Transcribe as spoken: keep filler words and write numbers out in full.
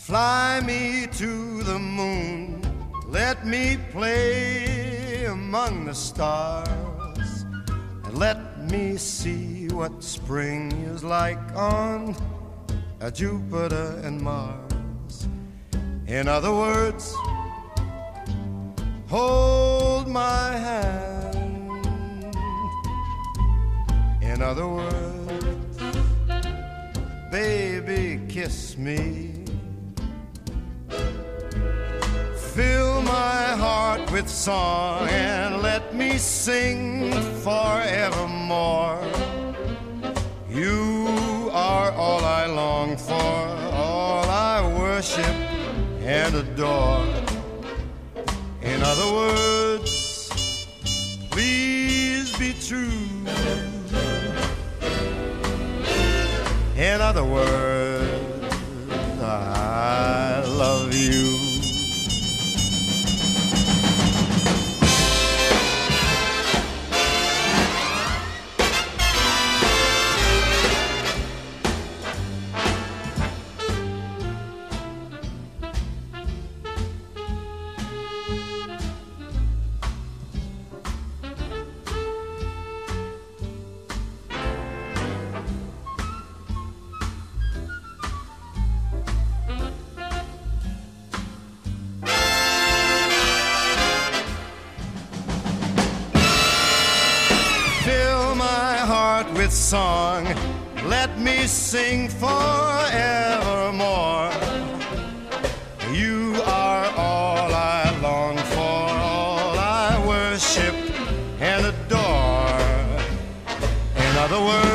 Fly me to the moon, let me play among the stars, and let me see what spring is like on uh, Jupiter and Mars. In other words, hold my hand. In other words, baby, kiss me. Fill my heart with song and let me sing forevermore. You are all I long for, all I worship and adore. In other words, please be true. In other words, I love you. With song, let me sing forevermore. You are all I long for, all I worship and adore. In other words,